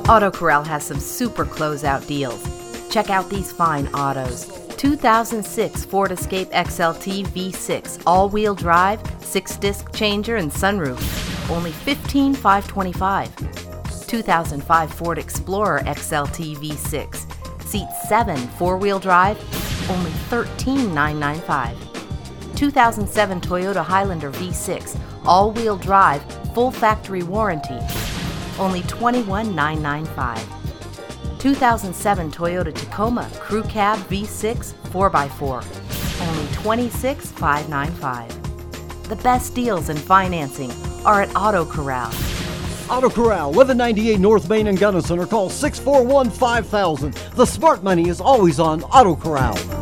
Auto Corral has some super closeout deals. Check out these fine autos. 2006 Ford Escape XLT V6, all-wheel drive, 6-disc changer and sunroof, only $15,525. 2005 Ford Explorer XLT V6, seat 7, 4-wheel drive, only $13,995. 2007 Toyota Highlander V6, all-wheel drive, full factory warranty, only $21,995. 2007 Toyota Tacoma Crew Cab V6 4x4, only $26,595. The best deals in financing are at Auto Corral. Auto Corral, 1198 North Main in Gunnison, or call 641-5000. The smart money is always on Auto Corral.